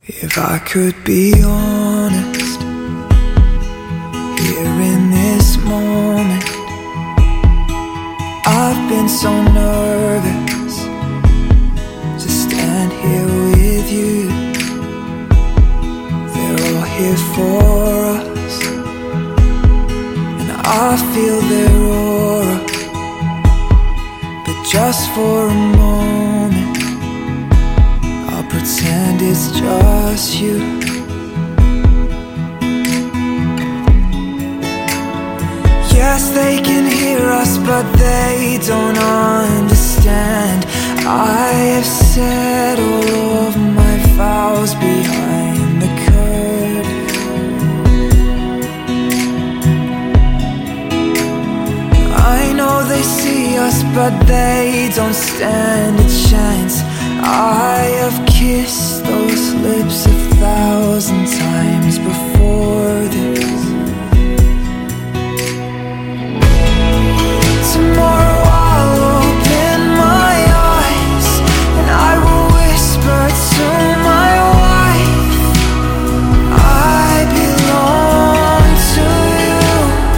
If I could be honest, here in this moment, I've been so nervous to stand here with you. They're all here for us, and I feel their aura. But just for a moment, I'll pretend it's just you. Yes, they can hear us, but they don't understand. I have said all of my vows behind the curtain. I know they see us, but they don't stand a chance. I have kissed those lips 1,000 times before this. Tomorrow I'll open my eyes and I will whisper to my wife, I belong to you.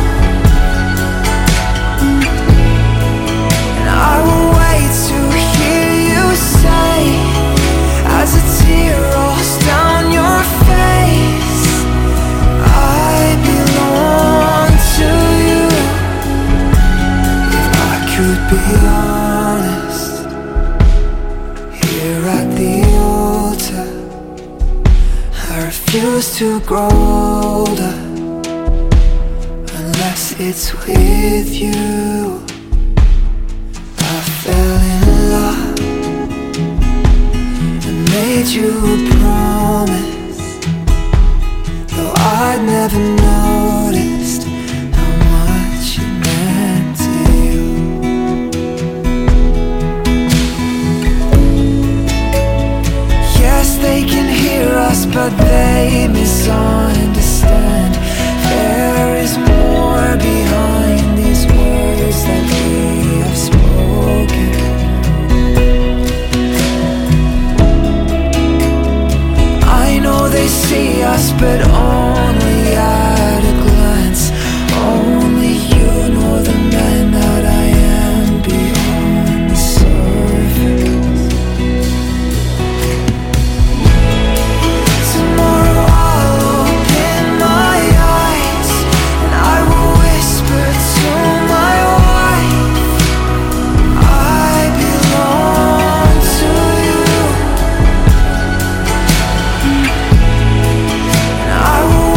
And I will wait to hear you say, as a tear rolls down your face, I belong to you. If I could be honest, here at the altar, I refuse to grow older unless it's with you. I fell in love and made you a promise, though I'd never noticed how much you meant to you. Yes, they can hear us, but they misunderstand. There is more behind these words that we have spoken. I know they see us, but only at a glance. Only you know the man that I am beyond the surface. Tomorrow I'll open my eyes and I will whisper to my wife, I belong to you. And I will